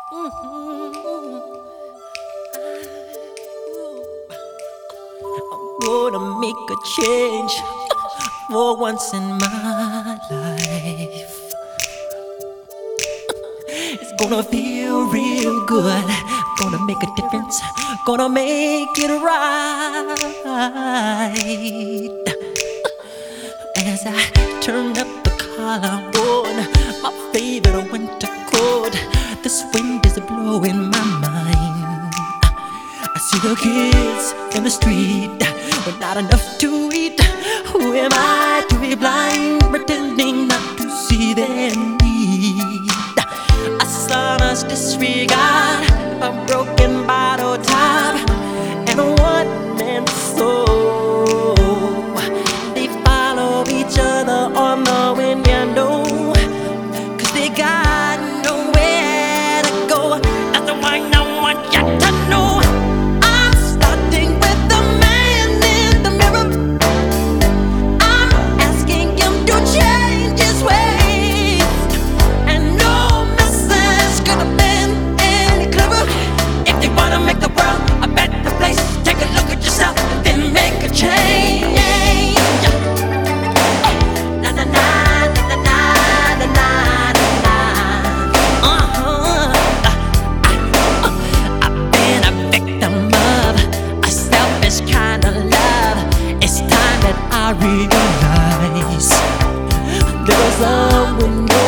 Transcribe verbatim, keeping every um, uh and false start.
Mhm. I'm gonna make a change for once in my life. It's gonna feel real good. Gonna make a difference. Gonna make it right. As I turn up the collar on my favorite winter coat, this wind is blowing my mind. I see the kids in the street with not enough to eat. Who am I to be blind, pretending not to see their need? I saw us disregard a broken bottle top and a one-man soul. They follow each other on the wind, you know, 'cause they got nowhere to go. That's why I want you to know I'm starting with the man in the mirror. I'm asking him to change his ways, and no message could have been any clearer. If you wanna make the world a better place, take a look at yourself, then make a change. Na na na na na na na na. Uh-huh. I've been a victim of a selfish kind of love. It's time that I realize there's a window